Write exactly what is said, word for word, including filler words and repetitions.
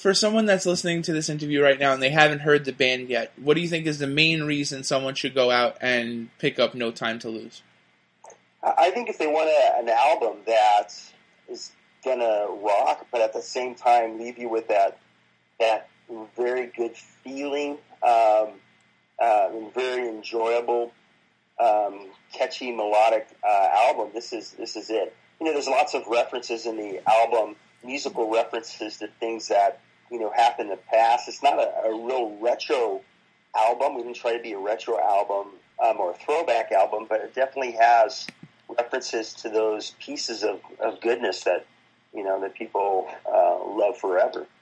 for someone that's listening to this interview right now and they haven't heard the band yet, what do you think is the main reason someone should go out and pick up No Time to Lose? I think if they want a, an album that is going to rock, but at the same time leave you with that that very good feeling, um, uh, and very enjoyable, um, catchy, melodic uh, album, this is this is it. You know, there's lots of references in the album, musical references to things that, you know, happened in the past. It's not a, a real retro album. We didn't try to be a retro album um, or a throwback album, but it definitely has references to those pieces of, of goodness that, you know, that people uh, love forever.